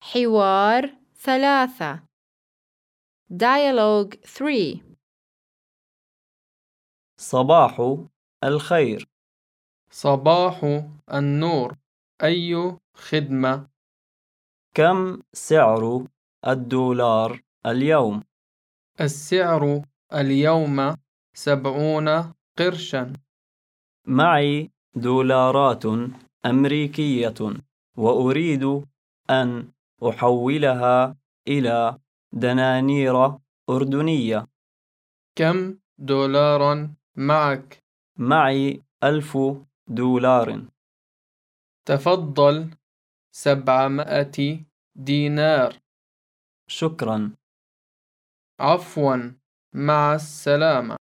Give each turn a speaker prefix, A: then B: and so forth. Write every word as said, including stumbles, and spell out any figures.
A: حوار ثلاثة. Dialogue three.
B: صباح الخير.
C: صباح النور. أي خدمة؟
B: كم سعر الدولار اليوم؟
C: السعر اليوم سبعون قرشا.
B: معي دولارات أمريكية وأريد أن أحولها إلى دنانير أردنية.
C: كم دولارا معك؟
B: معي ألف دولار.
C: تفضل سبعمائة دينار.
B: شكرا.
C: عفوا، مع السلامة.